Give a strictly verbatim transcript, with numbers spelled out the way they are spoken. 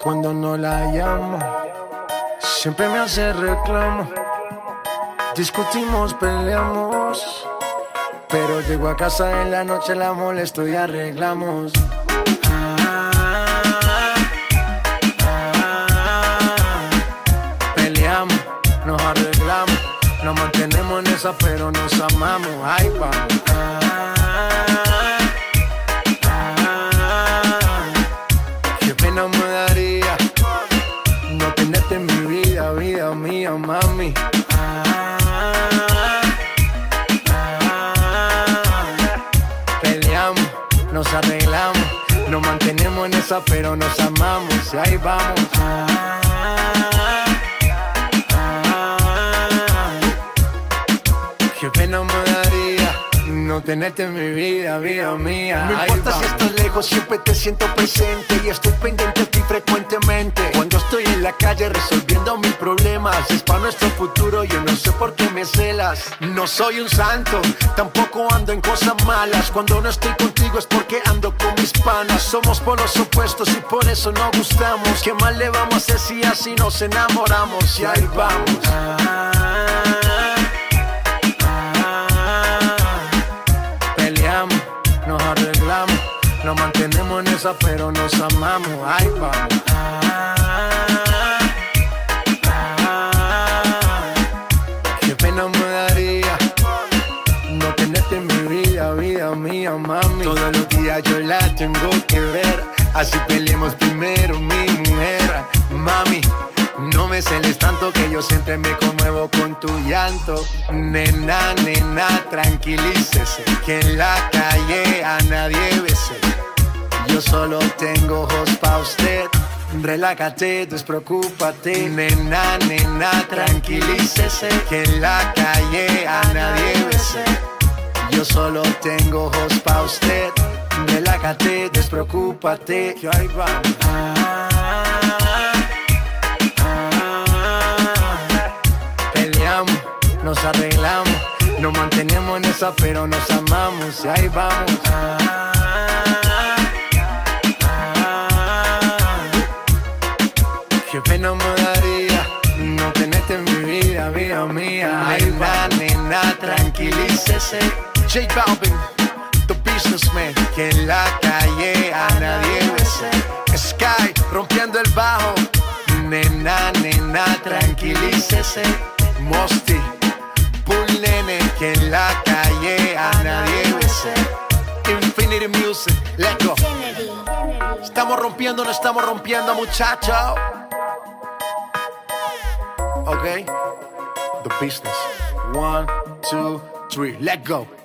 Cuando no la llamo, siempre me hace reclamo. Discutimos, peleamos, pero llego a casa en la noche, la molesto y arreglamos. Ah, ah, peleamos, nos arreglamos, nos mantenemos en esa, pero nos amamos. Ay, vamos. Ah, ah, qué pena me daría no tenerte en mi vida, vida mía, mami. Nos arreglamos, nos mantenemos en esa, pero nos amamos. Y ahí vamos. Ah, ah, ah, qué pena me daría no tenerte en mi vida, vida mía. No importa si estás lejos, siempre te siento presente y estoy pendiente de ti frecuentemente. Cuando estoy en la calle resolviendo mis problemas, es para nuestro futuro, yo no sé por qué me celas. No soy un santo, tampoco ando en cosas malas. Cuando no estoy contigo es porque ando con mis panas. Somos polos opuestos y por eso nos gustamos. ¿Qué más le vamos a hacer si así nos enamoramos? Y ahí vamos. Ah, nos arreglamos, nos mantenemos en esa, pero nos amamos. Ay, vamos. Ah, ah, qué pena me daría no tenerte en mi vida, vida mía, mami. Todos los días yo la tengo que ver, así peleemos primero, mi mujer. Mami, no me celes tanto que yo siempre me conmuevo con tu llanto. Nena, nena, tranquilícese, que en la calle a nadie bese. Yo solo tengo ojos pa' usted. Relájate, despreocúpate. Nena, nena, tranquilícese, que en la calle a nadie bese. Yo solo tengo ojos pa' usted. Relájate, despreocúpate. Que ahí vamos. Ah, nos arreglamos, nos mantenemos en esa, pero nos amamos. Y ahí vamos. Ah, ah, qué pena me daría no tenerte en mi vida, vida mía. Ahí va, nena, tranquilícese. J Balvin, the businessman, que en la calle a nadie bese. Sky, rompiendo el bajo. Nena, nena, tranquilícese. Mosty, Bull Nene, que en la calle a nadie bese. Infinity Music, let's go. Estamos rompiendo, no estamos rompiendo, muchachos. Ok, the business. One, two, three, let's go.